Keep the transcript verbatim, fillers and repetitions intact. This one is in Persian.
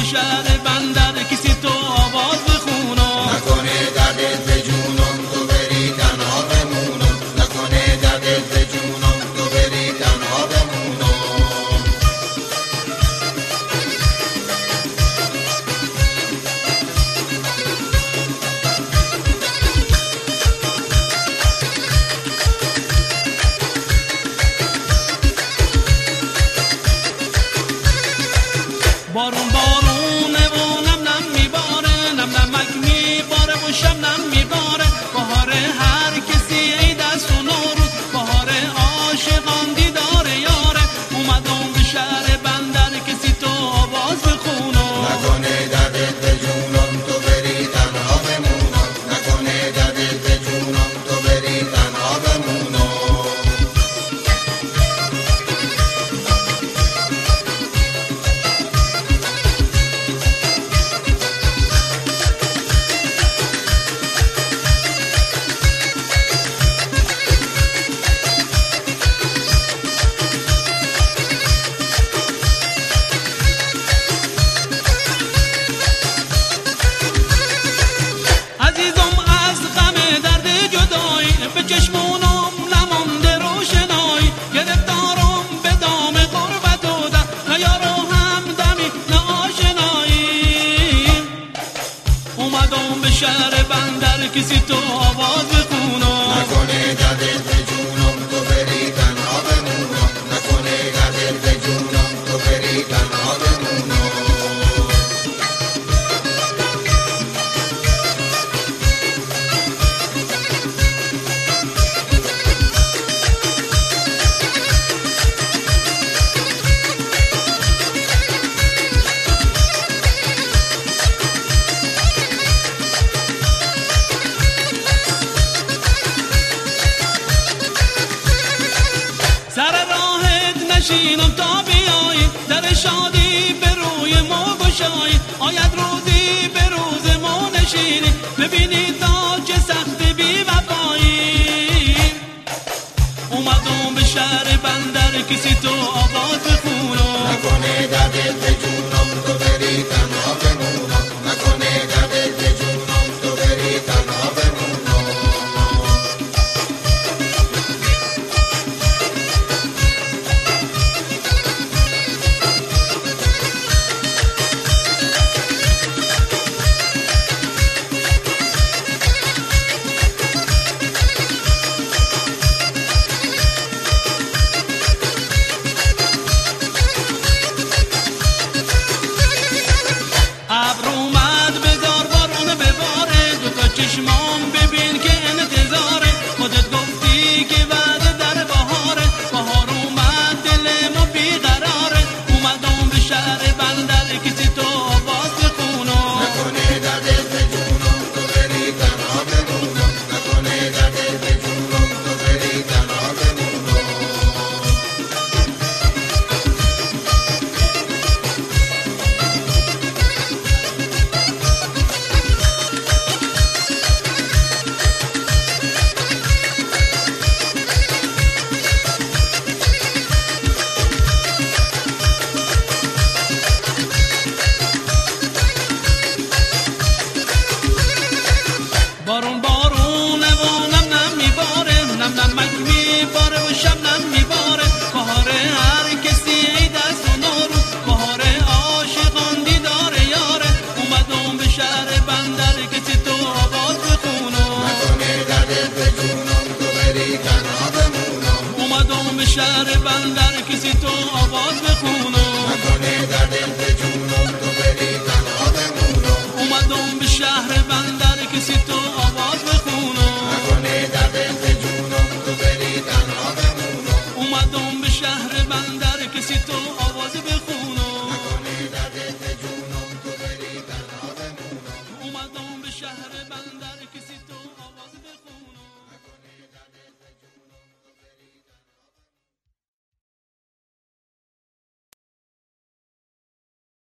شهر بندر کسی تو آواز بخونم، نکنه دردت به جونم تو بری تنها بمونم، نکنه دردت به جونم تو بری تنها بمونم. بارون بارونه و نم نم میباره، نم نمک میباره و شبنم میباره. بهار هر کسی عید است و نوروز، بهار عاشقان دیدار یاره. اومدم به شهر بندر کسی تو آواز بخونم، نکنه دردت به جونم تو بری تنها بمونم، نکنه دردت به جونم تو بری تنها بمونم. چشمونم نمانده روشنایی، گرفتارم به دام غربت و در نه یار و همدمی نه آشنایی. اومدم به شهر بندر کسی تو آواز بخونم، نکنه دردت به جونم تو بری تنها بمونم، نکنه دردت به جونم تو بری تنها بمونم. سر راهت نشینم تا بیایی، در شادی به روی ما گشایی. آید روزی به روز ما نشینی، ببینی تا چه سخت بی وفایی. اومدم به شهر بندر کسی تو آواز بخونم، نکنه دردت به جونم تو بری تنها بمونم، نکنه دردت به جونم تو بری تنها بمونم. چشمام ببین که انتظاره، خودت گفتی که بعد در بهاره. بهار اومد دل ما بیقراره، اومدم به شهر بندر کسی تو آواز بخونم، نکنه دردت به جونم تو بری تنها بمونم، نکنه دردت به جونم تو بری تنها بمونم. بارون بارونه و نم نم میباره، نم نمک میباره و شبنم میباره. بهار هر کسی عید است و نوروز، بهار عاشقان دیدار یاره. اومدم به شهر بندر کسی تو آواز بخونم، نکنه دردت به جونم تو بری تنها بمونم، اومدم به شهر بندر کسی تو آواز بخونم، نکنه دردت به جونم تو بری تنها بمونم، اومدم به شهر بندر کسی تو آواز بخونم، نکنه دردت به جونم تو بری تنها بمونم، اومدم به شهر بندر کسی تو آواز بخونم، نکنه دردت به جونم تو بری تنها بمونم، اومدم به شهر بندر